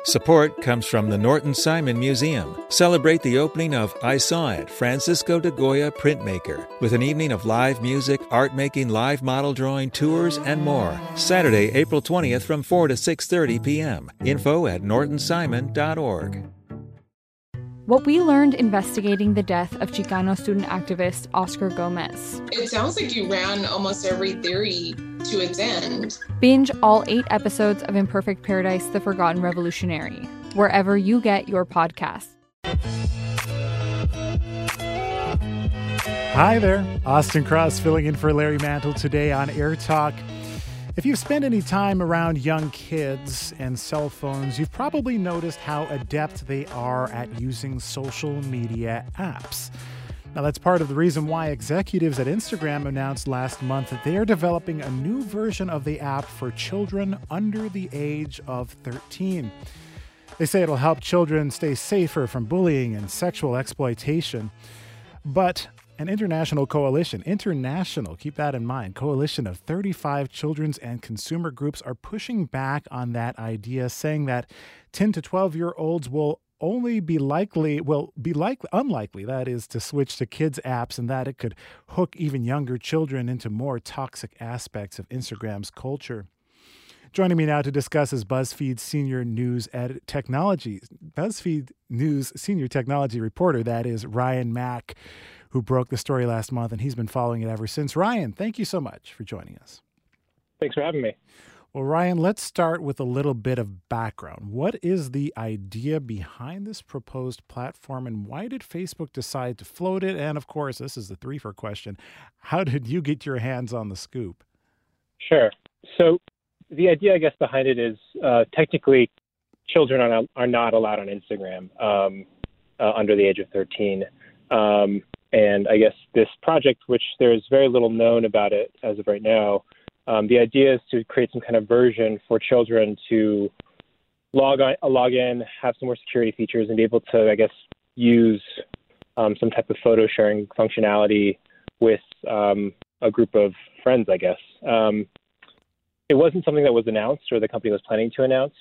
Support comes from the Norton Simon Museum. Celebrate the opening of I Saw It, Francisco de Goya Printmaker, with an evening of live music, art making, live model drawing, tours, and more. Saturday, April 20th from 4 to 6:30 p.m. Info at nortonsimon.org. What we learned investigating the death of Chicano student activist Oscar Gomez. It sounds like you ran almost every theory to its end. Binge all 8 episodes of Imperfect Paradise: The Forgotten Revolutionary, wherever you get your podcasts. Hi there, Austin Cross filling in for Larry Mantle today on Air Talk. If you've spent any time around young kids and cell phones, you've probably noticed how adept they are at using social media apps. Now, that's part of the reason why executives at Instagram announced last month that they are developing a new version of the app for children under the age of 13. They say it'll help children stay safer from bullying and sexual exploitation. But an international, keep that in mind, coalition of 35 children's and consumer groups are pushing back on that idea, saying that 10 to 12-year-olds will only be unlikely, that is, to switch to kids' apps, and that it could hook even younger children into more toxic aspects of Instagram's culture. Joining me now to discuss is BuzzFeed News senior technology reporter, that is Ryan Mack, who broke the story last month, and he's been following it ever since. Ryan, thank you so much for joining us. Thanks for having me. Well, Ryan, let's start with a little bit of background. What is the idea behind this proposed platform, and why did Facebook decide to float it? And of course, this is the three-for question. How did you get your hands on the scoop? Sure. So the idea, I guess, behind it is technically children are not allowed on Instagram under the age of 13. And I guess this project, which there's very little known about it as of right now, the idea is to create some kind of version for children to log in, have some more security features, and be able to, I guess, use some type of photo sharing functionality with a group of friends, I guess. It wasn't something that was announced or the company was planning to announce.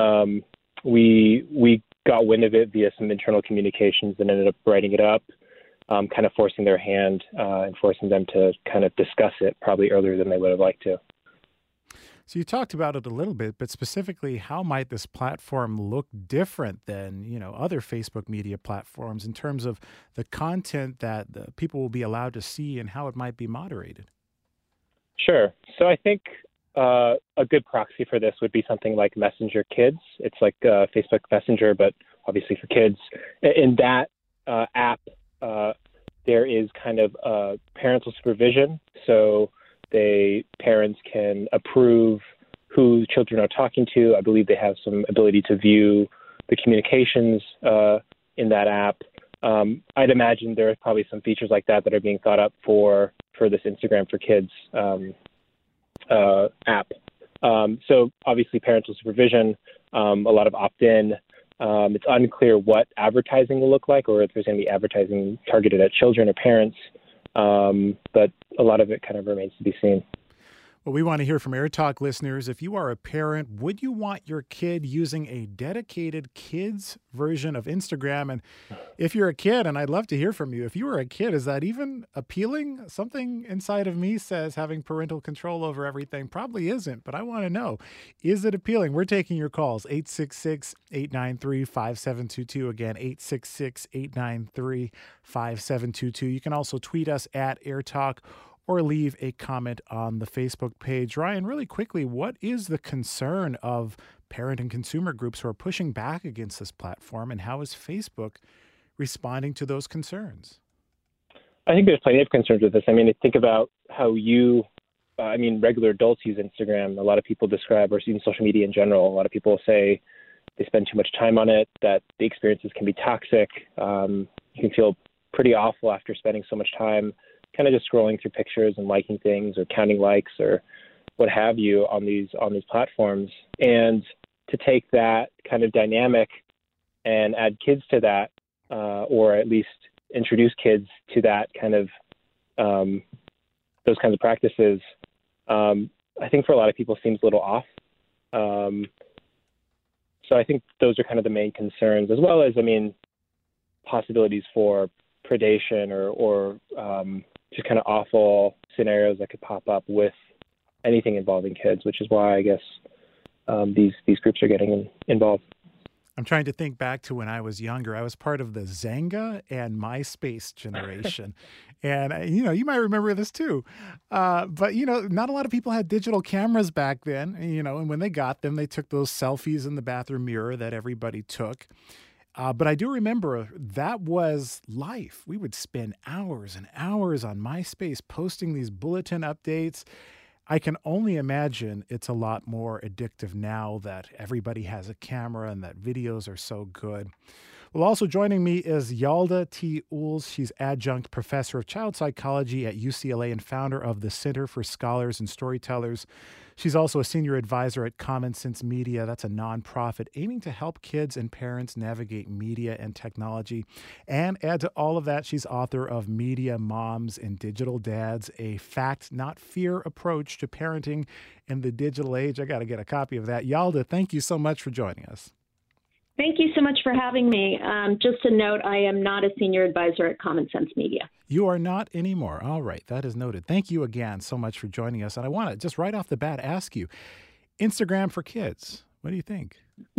We got wind of it via some internal communications and ended up writing it up, kind of forcing their hand and forcing them to kind of discuss it probably earlier than they would have liked to. So you talked about it a little bit, but specifically, how might this platform look different than, other Facebook media platforms in terms of the content that the people will be allowed to see and how it might be moderated? Sure. So I think a good proxy for this would be something like Messenger Kids. It's like Facebook Messenger, but obviously for kids. In that app, there is kind of parental supervision. So parents can approve who children are talking to. I believe they have some ability to view the communications in that app. I'd imagine there are probably some features like that are being thought up for this Instagram for Kids app. So obviously parental supervision, a lot of opt-in. It's unclear what advertising will look like or if there's going to be advertising targeted at children or parents, but a lot of it kind of remains to be seen. Well, we want to hear from Air Talk listeners. If you are a parent, would you want your kid using a dedicated kids version of Instagram? And if you're a kid, and I'd love to hear from you, if you were a kid, is that even appealing? Something inside of me says having parental control over everything probably isn't, but I want to know, is it appealing? We're taking your calls, 866-893-5722. Again, 866-893-5722. You can also tweet us at Air Talk or leave a comment on the Facebook page. Ryan, really quickly, what is the concern of parent and consumer groups who are pushing back against this platform, and how is Facebook responding to those concerns? I think there's plenty of concerns with this. I mean, think about how regular adults use Instagram. A lot of people describe, or even social media in general, a lot of people say they spend too much time on it, that the experiences can be toxic. You can feel pretty awful after spending so much time kind of just scrolling through pictures and liking things or counting likes or what have you on these platforms. And to take that kind of dynamic and add kids to that, or at least introduce kids to that kind of those kinds of practices, I think for a lot of people seems a little off. So I think those are kind of the main concerns, as well as, possibilities for predation or just kind of awful scenarios that could pop up with anything involving kids, which is why I guess these groups are getting involved. I'm trying to think back to when I was younger. I was part of the Zanga and MySpace generation. And, you might remember this too. But, not a lot of people had digital cameras back then, and when they got them, they took those selfies in the bathroom mirror that everybody took. But I do remember that was life. We would spend hours and hours on MySpace posting these bulletin updates. I can only imagine it's a lot more addictive now that everybody has a camera and that videos are so good. Well, also joining me is Yalda T. Uhls. She's adjunct professor of child psychology at UCLA and founder of the Center for Scholars and Storytellers. She's also a senior advisor at Common Sense Media. That's a nonprofit aiming to help kids and parents navigate media and technology. And add to all of that, she's author of Media Moms and Digital Dads, a fact, not fear approach to parenting in the digital age. I got to get a copy of that. Yalda, thank you so much for joining us. Thank you so much for having me. Just a note, I am not a senior advisor at Common Sense Media. You are not anymore. All right, that is noted. Thank you again so much for joining us. And I want to just right off the bat ask you, Instagram for kids, what do you think?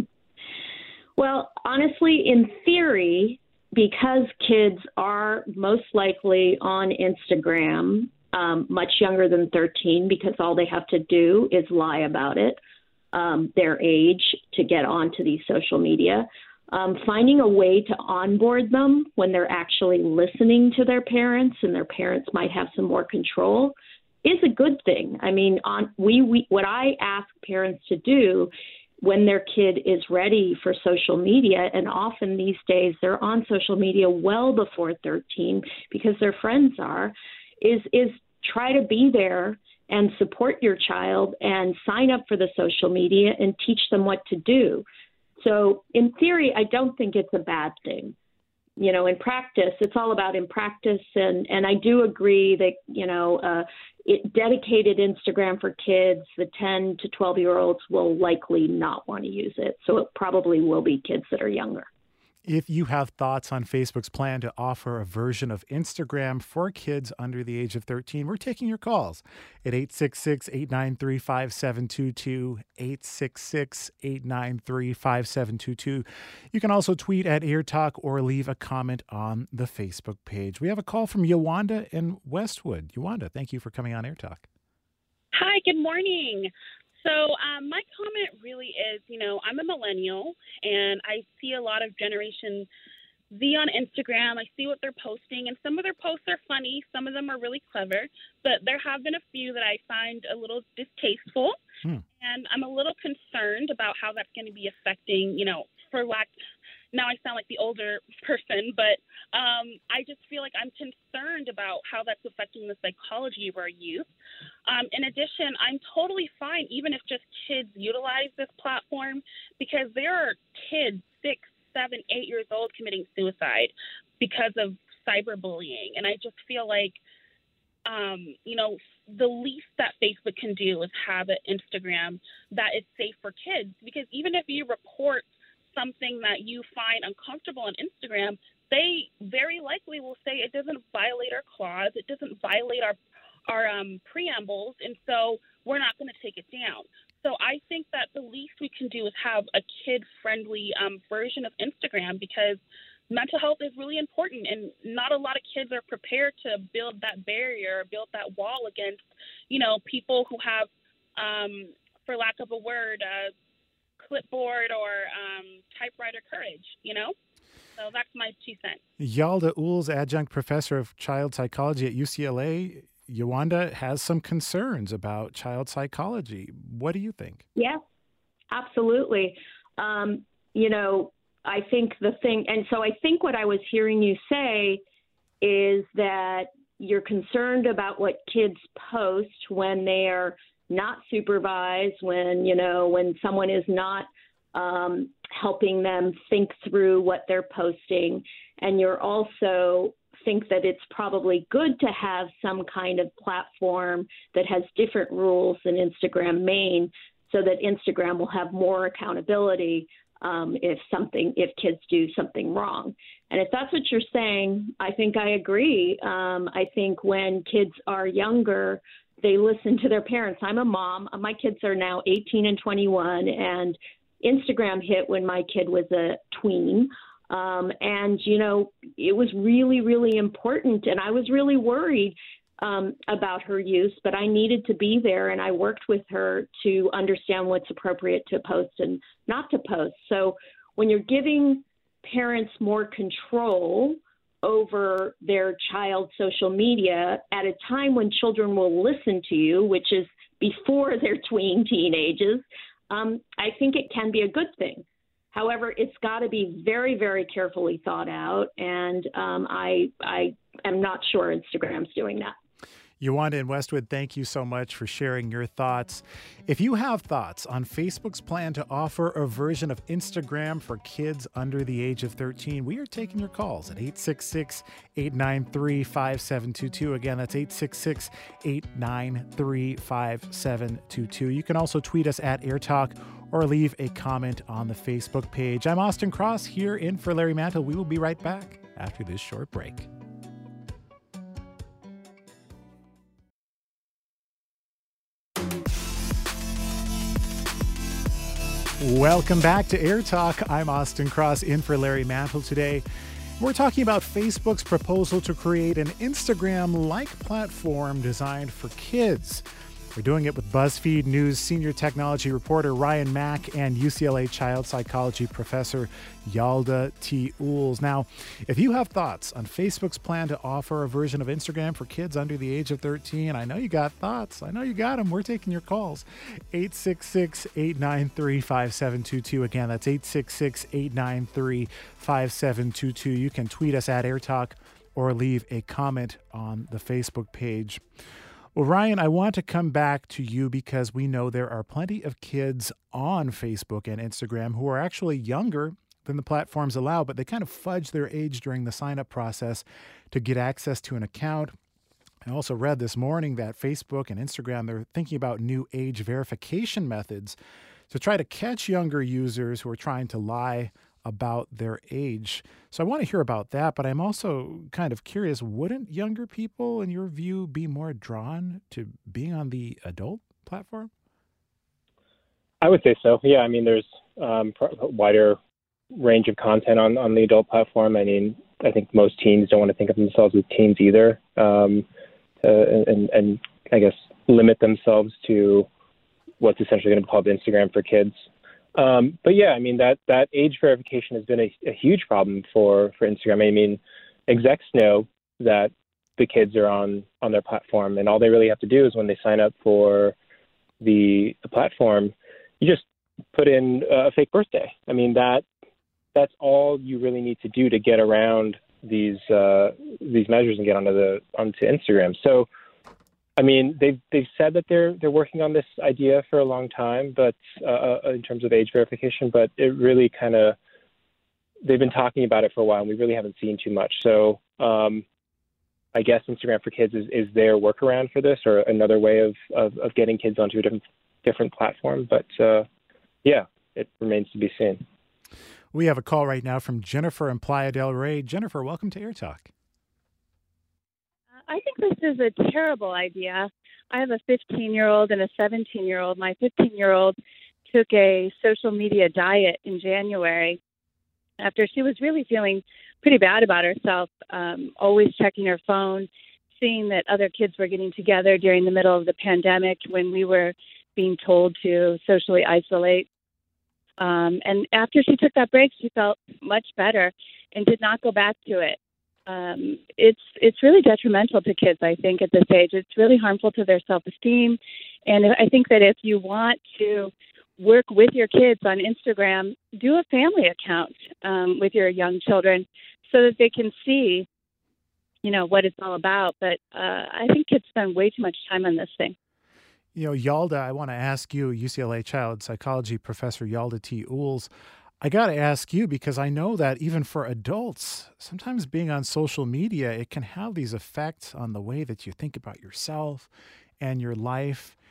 Well, honestly, in theory, because kids are most likely on Instagram, much younger than 13, because all they have to do is lie about it, their age, to get onto these social media. Finding a way to onboard them when they're actually listening to their parents and their parents might have some more control is a good thing. I mean, what I ask parents to do when their kid is ready for social media, and often these days they're on social media well before 13 because their friends are, is try to be there and support your child and sign up for the social media and teach them what to do. So in theory, I don't think it's a bad thing. In practice, it's all about in practice. And I do agree that, dedicated Instagram for kids, the 10 to 12-year-olds will likely not want to use it. So it probably will be kids that are younger. If you have thoughts on Facebook's plan to offer a version of Instagram for kids under the age of 13, we're taking your calls at 866-893-5722, 866-893-5722. You can also tweet at EarTalk or leave a comment on the Facebook page. We have a call from Yawanda in Westwood. Yawanda, thank you for coming on EarTalk. Hi, good morning. So my comment really is, I'm a millennial, and I see a lot of Generation Z on Instagram. I see what they're posting, and some of their posts are funny. Some of them are really clever, but there have been a few that I find a little distasteful, and I'm a little concerned about how that's going to be affecting, now I sound like the older person, but I just feel like I'm concerned about how that's affecting the psychology of our youth. In addition, I'm totally fine even if just kids utilize this platform, because there are kids 6, 7, 8 years old committing suicide because of cyberbullying. And I just feel like, the least that Facebook can do is have an Instagram that is safe for kids, because even if you report something that you find uncomfortable on Instagram, they very likely will say it doesn't violate our clause, it doesn't violate our preambles, and so we're not going to take it down. So I think that the least we can do is have a kid-friendly version of Instagram, because mental health is really important, and not a lot of kids are prepared to build that barrier, build that wall against, people who have, for lack of a word, clipboard or typewriter courage, So that's my 2 cents. Yalda Uhls, adjunct professor of child psychology at UCLA. Yawanda has some concerns about child psychology. What do you think? Yes, absolutely. I think I think what I was hearing you say is that you're concerned about what kids post when they are not supervised, when someone is not helping them think through what they're posting. And you're also think that it's probably good to have some kind of platform that has different rules than Instagram main, so that Instagram will have more accountability. if kids do something wrong. And if that's what you're saying, I think I agree. I think when kids are younger, they listen to their parents. I'm a mom. My kids are now 18 and 21, and Instagram hit when my kid was a tween. And, it was really, really important. And I was really worried about her use, but I needed to be there, and I worked with her to understand what's appropriate to post and not to post. So when you're giving parents more control over their child's social media at a time when children will listen to you, which is before their teen ages, I think it can be a good thing. However, it's got to be very, very carefully thought out, and I am not sure Instagram's doing that. Yawanda in Westwood, thank you so much for sharing your thoughts. If you have thoughts on Facebook's plan to offer a version of Instagram for kids under the age of 13, we are taking your calls at 866-893-5722. Again, that's 866-893-5722. You can also tweet us at AirTalk or leave a comment on the Facebook page. I'm Austin Cross here in for Larry Mantle. We will be right back after this short break. Welcome back to Air Talk. I'm Austin Cross in for Larry Mantle today. We're talking about Facebook's proposal to create an Instagram-like platform designed for kids. We're doing it with BuzzFeed News senior technology reporter Ryan Mack and UCLA child psychology professor Yalda T. Ools. Now, if you have thoughts on Facebook's plan to offer a version of Instagram for kids under the age of 13, I know you got thoughts. I know you got them. We're taking your calls. 866-893-5722. Again, that's 866-893-5722. You can tweet us at AirTalk or leave a comment on the Facebook page. Well, Ryan, I want to come back to you because we know there are plenty of kids on Facebook and Instagram who are actually younger than the platforms allow, but they kind of fudge their age during the sign-up process to get access to an account. I also read this morning that Facebook and Instagram, they're thinking about new age verification methods to try to catch younger users who are trying to lie about their age. So I want to hear about that, but I'm also kind of curious, wouldn't younger people, in your view, be more drawn to being on the adult platform? I would say so. Yeah, I mean, there's a wider range of content on the adult platform. I mean, I think most teens don't want to think of themselves as teens either, and I guess limit themselves to what's essentially going to be called Instagram for kids. But yeah, I mean, that age verification has been a huge problem for Instagram. I mean, execs know that the kids are on their platform, and all they really have to do is when they sign up for the platform, you just put in a fake birthday. I mean, that's all you really need to do to get around these measures and get onto Instagram. So, I mean, they've said that they're working on this idea for a long time, but in terms of age verification, but it really they've been talking about it for a while, and we really haven't seen too much. So I guess Instagram for Kids is their workaround for this, or another way of getting kids onto a different platform. But yeah, it remains to be seen. We have a call right now from Jennifer in Playa del Rey. Jennifer, welcome to Air Talk. I think this is a terrible idea. I have a 15-year-old and a 17-year-old. My 15-year-old took a social media diet in January after she was really feeling pretty bad about herself, always checking her phone, seeing that other kids were getting together during the middle of the pandemic when we were being told to socially isolate. And after she took that break, she felt much better and did not go back to it. It's really detrimental to kids, I think, at this age. It's really harmful to their self-esteem. And I think that if you want to work with your kids on Instagram, do a family account with your young children so that they can see, what it's all about. But I think kids spend way too much time on this thing. Yalda, I want to ask you, UCLA child psychology professor Yalda T. Ools, I got to ask you, because I know that even for adults, sometimes being on social media, it can have these effects on the way that you think about yourself and your life.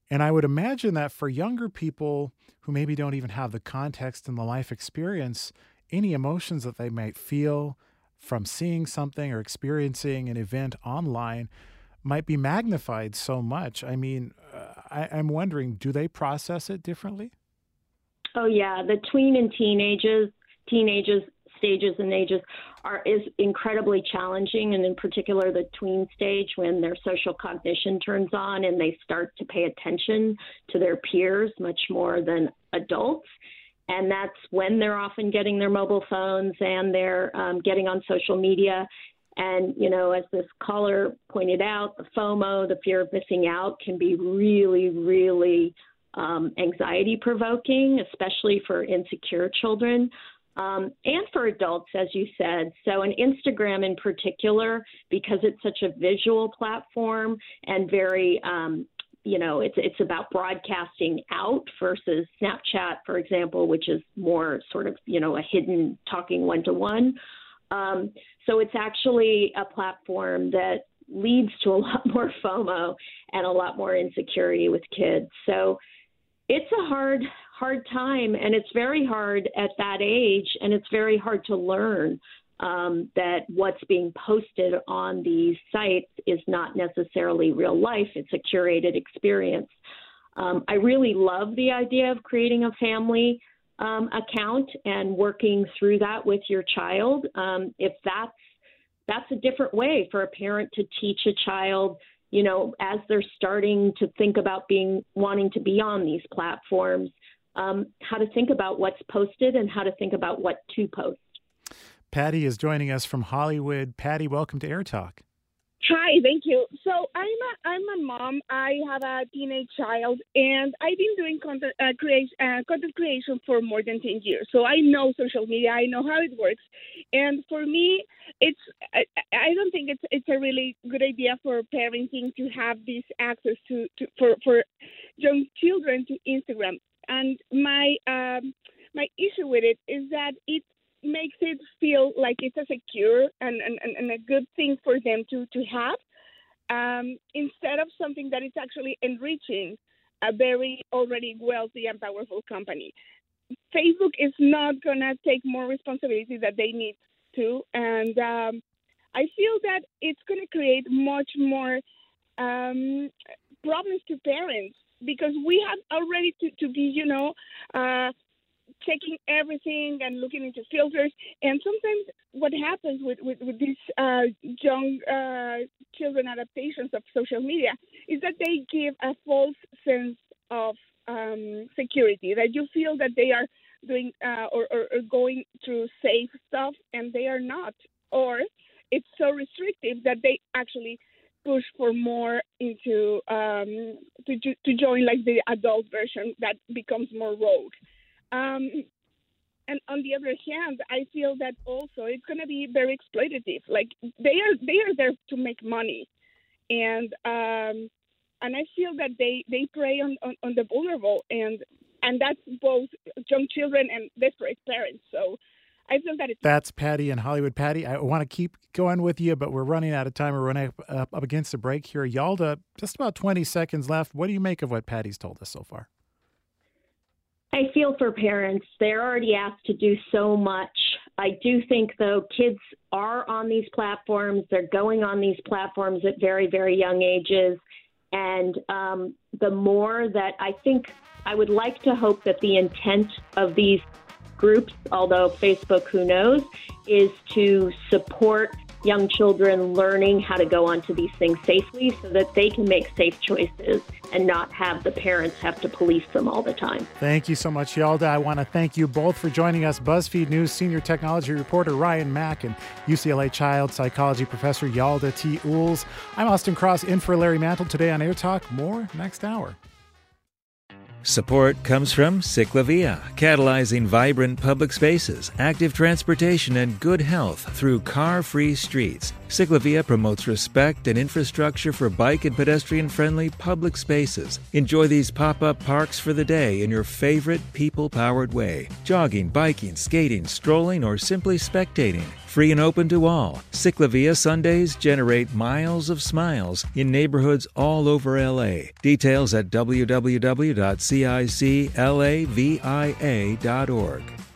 And I would imagine that for younger people who maybe don't even have the context and the life experience, any emotions that they might feel from seeing something or experiencing an event online might be magnified so much. I mean, I'm wondering, do they process it differently? Oh yeah, the tween and teenagers stages and ages is incredibly challenging, and in particular the tween stage, when their social cognition turns on and they start to pay attention to their peers much more than adults. And that's when they're often getting their mobile phones and they're getting on social media. And, you know, as this caller pointed out, the FOMO, the fear of missing out, can be really, really anxiety provoking, especially for insecure children. And for adults, as you said. So in Instagram in particular, because it's such a visual platform and very, it's about broadcasting out versus Snapchat, for example, which is more sort of, a hidden talking one-to-one. So it's actually a platform that leads to a lot more FOMO and a lot more insecurity with kids. So it's a hard time, and it's very hard at that age, and it's very hard to learn that what's being posted on these sites is not necessarily real life. It's a curated experience. I really love the idea of creating a family account and working through that with your child. If that's a different way for a parent to teach a child, as they're starting to think about wanting to be on these platforms, how to think about what's posted and how to think about what to post. Patty is joining us from Hollywood. Patty, welcome to Air Talk. Hi, thank you. So I'm a mom. I have a teenage child, and I've been doing content creation for more than 10 years. So I know social media. I know how it works. And for me, I don't think it's a really good idea for parenting to have this access for young children to Instagram. And my issue with it is that it makes it feel like it's a secure and a good thing for them to have, instead of something that is actually enriching a very already wealthy and powerful company. Facebook is not going to take more responsibility that they need to, and I feel that it's going to create much more problems to parents, because we have already to be, checking everything and looking into filters. And sometimes what happens with these young children adaptations of social media is that they give a false sense of security, that you feel that they are doing or going through safe stuff, and they are not. Or it's so restrictive that they actually push for more into to join like the adult version that becomes more rogue. And on the other hand, I feel that also it's going to be very exploitative. Like they are there to make money, and I feel that they prey on the vulnerable, and that's both young children and desperate parents. So I feel that That's Patty in Hollywood. Patty, I want to keep going with you, but we're running out of time. We're running up against the break here. Yalda, just about 20 seconds left. What do you make of what Patty's told us so far? I feel for parents. They're already asked to do so much. I do think, though, kids are on these platforms. They're going on these platforms at very, very young ages. And the more that I would like to hope that the intent of these groups, although Facebook, who knows, is to support young children learning how to go onto these things safely so that they can make safe choices and not have the parents have to police them all the time. Thank you so much, Yalda. I want to thank you both for joining us. BuzzFeed News senior technology reporter Ryan Mack and UCLA child psychology professor Yalda T. Uhls. I'm Austin Cross in for Larry Mantle today on Air Talk. More next hour. Support comes from Ciclavia, catalyzing vibrant public spaces, active transportation, and good health through car-free streets. Ciclavia promotes respect and infrastructure for bike and pedestrian-friendly public spaces. Enjoy these pop-up parks for the day in your favorite people-powered way. Jogging, biking, skating, strolling, or simply spectating. Free and open to all. Ciclavia Sundays generate miles of smiles in neighborhoods all over LA. Details at www.ciclavia.org.